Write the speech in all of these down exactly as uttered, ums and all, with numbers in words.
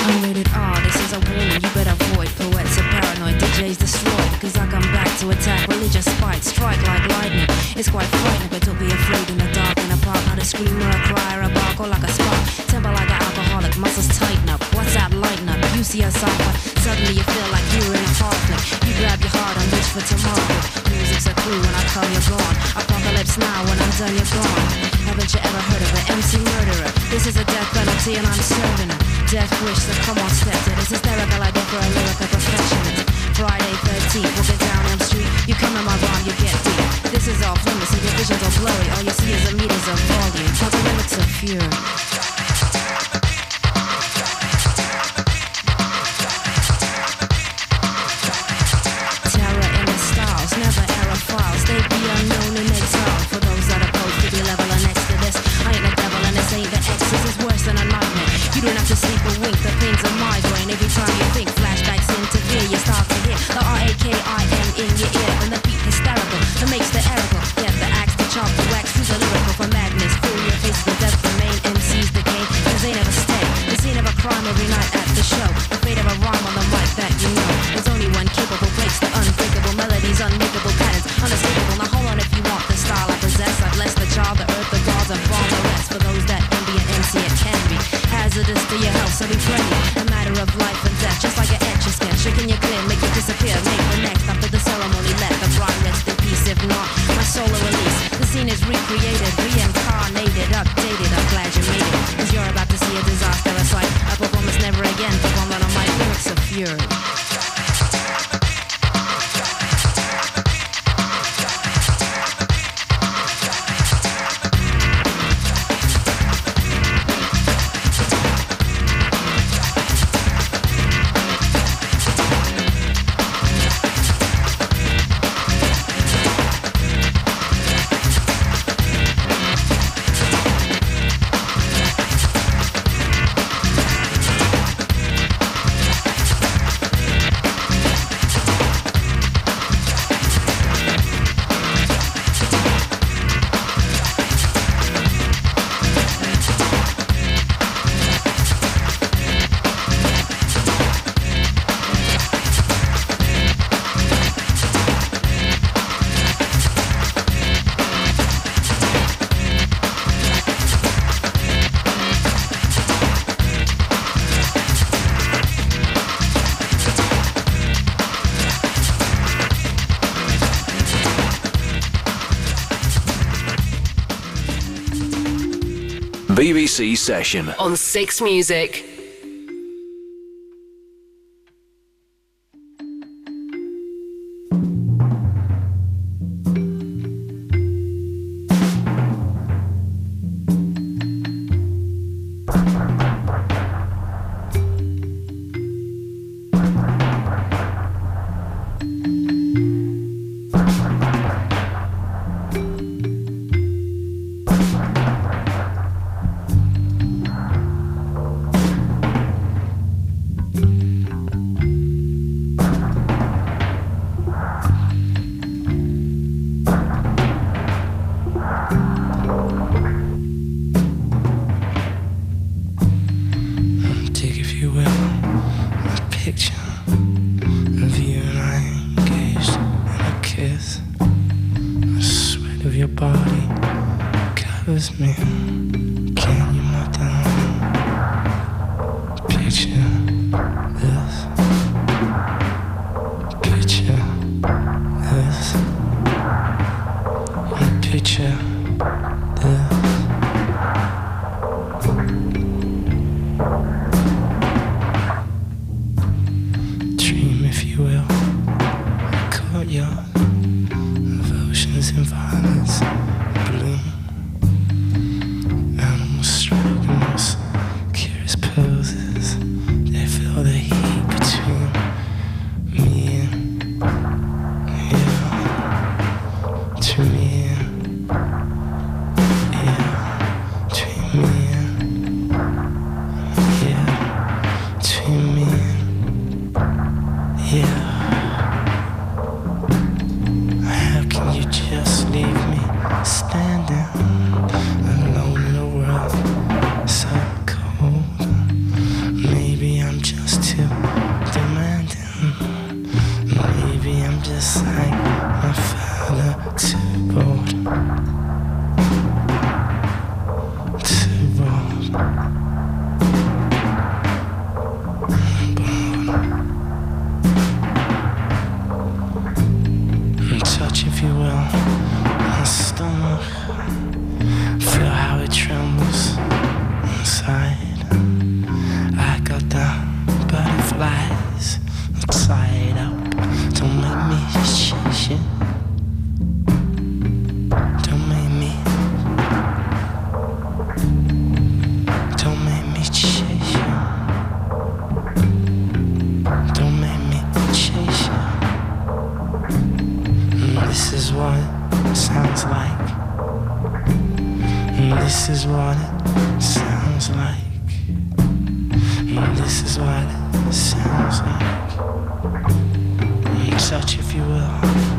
Unrated R, this is a warning, you better avoid. Poets are paranoid, D Js destroyed. Cause I come back to attack religious spite, strike like lightning. It's quite frightening, but don't be afraid in the dark, in a park. Not a scream or a cry or a bark or like a spark. Temper like an alcoholic, muscles tighten up. What's that lighten up? You see a cipher, suddenly you feel like you're in a conflict. You grab your heart and wish for tomorrow. Music's a clue when I come, you're gone. Apocalypse now, when I'm done, you're gone. Haven't you ever heard of an M C murderer? This is a death penalty and I'm serving it. Death wish, so come on, step to this. Hysterical idea for a lyrical professional. Friday thirteenth, we'll get down Elm Street. You come in my rhyme, you get deep. This is off limits, so your visions are blurry. All you see is a meters of volume. Talk the limits of fury. Never error files, they be unknown in exile. For those that are supposed to be level and next to this, I ain't the devil and this ain't the X. This is worse than a nightmare. You don't have to sleep or wink, the pain's a migraine. Every time you think, flashbacks interfere. You start to hear the R A K I M in your ear, and the beat hysterical, that makes the error go. Get the axe to chop the wax, through the lyrical for madness. Fill your face with death, remain M Cs decay, cause they never stay. The scene of a crime every night at the show. The fate of a rhyme on the mic that you know. There's only one capable, breaks the unbreakable melodies, unmakeable patterns, unescapable. Now hold on if you want the style I possess. I bless the child, the earth, the gods, and all the rest. For those that envy an M C, it can be hazardous to your health, so be friendly. A matter of life and death, just like an etch a sketch. Shaking your clear, make it disappear, make the next. After the ceremony, let the bride rest in peace. If not, my soul will release. The scene is recreated, reincarnated, updated. I'm glad you made it, cause you're about to see a disaster. A sight, a performance never again. Performed on a mic, lyrics of fury. B B C Session on Six Music. Poses, they feel the heat between This is what it sounds like. This is what it sounds like. Touch, if you will.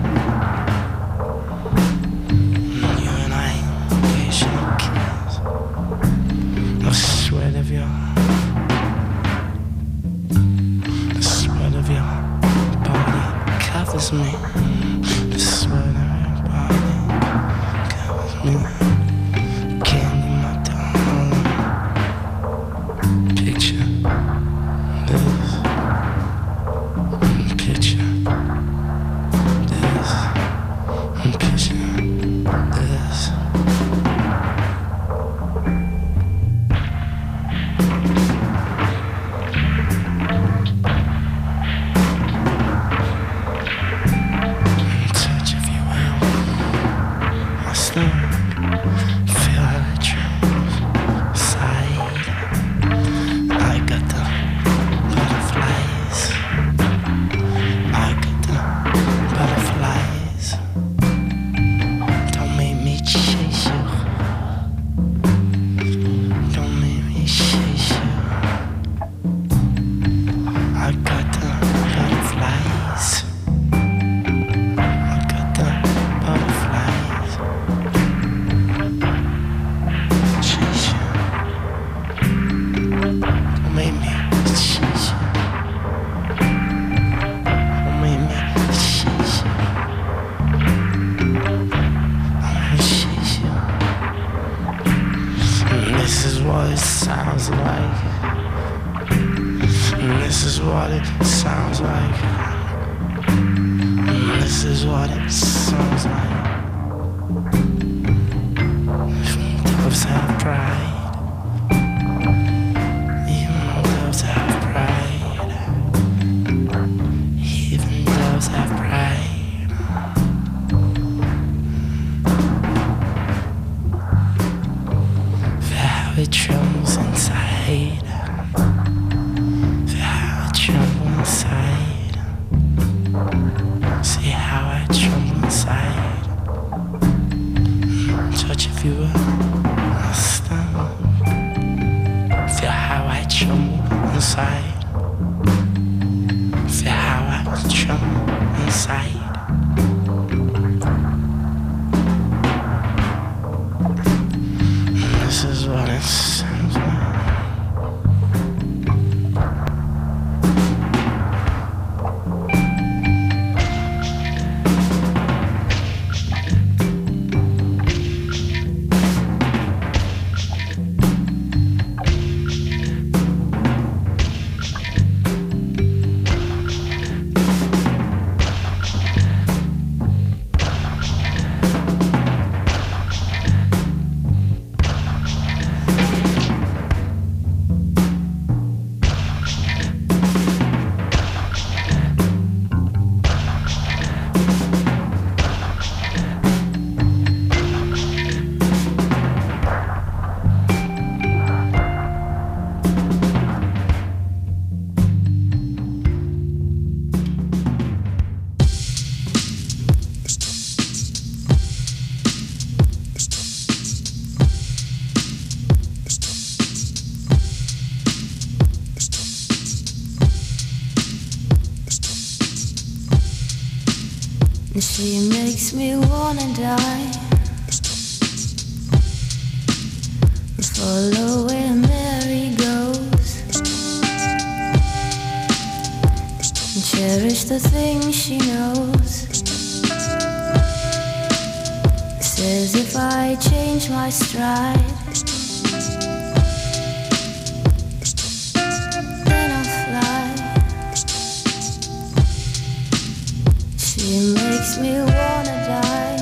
You and I, patient kiss. The sweat of your, the sweat of your body covers me. The sweat of your body covers me. Candy, my darling. Picture this. Picture this. Picture this. Touch, if you will, my stomach. Feel how it trembles inside. I got the butterflies. I got the butterflies. Don't make me chase you. Don't make me chase you. I got the butterflies. I got the butterflies. Chase you. Don't make me chase you. Don't make me chase you. I'm gonna chase you. And this is what it sounds like. And this is what it sounds like. And this is what it sounds like. Doves have pride. Even doves have pride. Even doves have pride. For how it trembles inside. For how it trembles inside. See how I tremble inside. Touch, if you will, my stomach. Feel how I tremble inside. Feel how I tremble inside. And this is what it sounds like. And she makes me wanna die and follow where Mary goes and cherish the things she knows. Says if I change my stride, then I'll fly. She makes me wanna die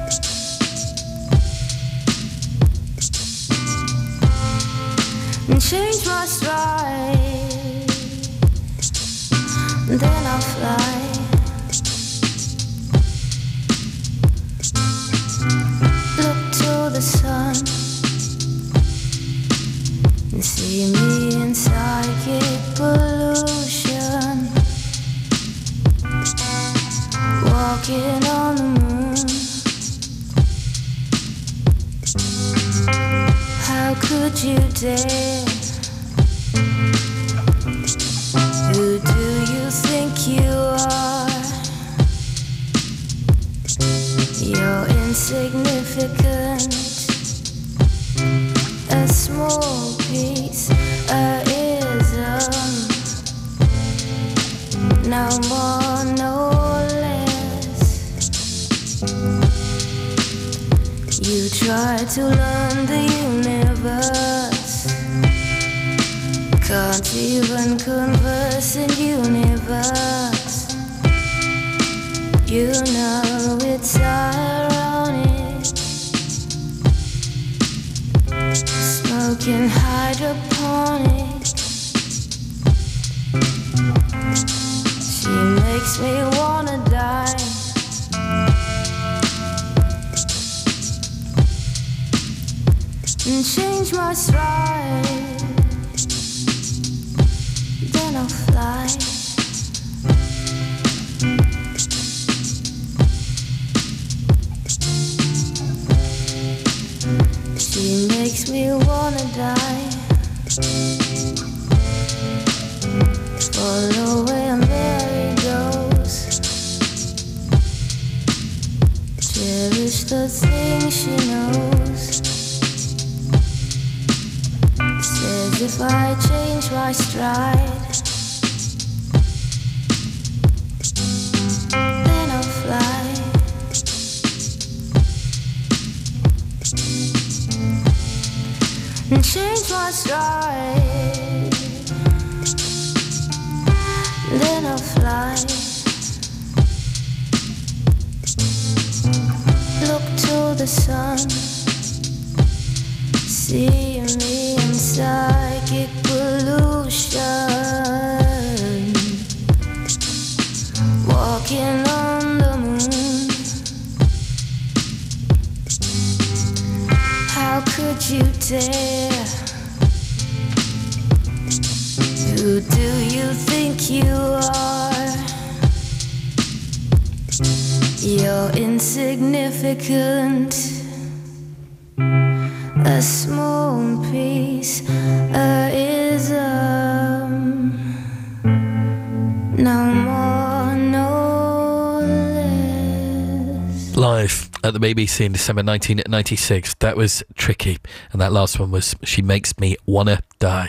and change my stride, then I'll fly. Look to the sun and see me in psychic pollution, walking on the moon. Who do you think you are? You're insignificant, a small piece, a ism, no more, no less. You try to learn the universe, can't even converse in universe. You know it's ironic, smoking hydroponic. She makes me wanna die. And change my stride, then I'll fly. She makes me wanna die. Follow where Mary goes, cherish the things she knows. Says if I change my stride, then I'll fly. And change my stride, then I'll fly. Look to the sun, see me in psychic pollution, walking on the moon. How could you dare? Who do you think you are? You're insignificant, a small piece, a ism, no more, no less. Live at the B B C in December nineteen ninety-six. That was Tricky, and that last one was She Makes Me Wanna Die.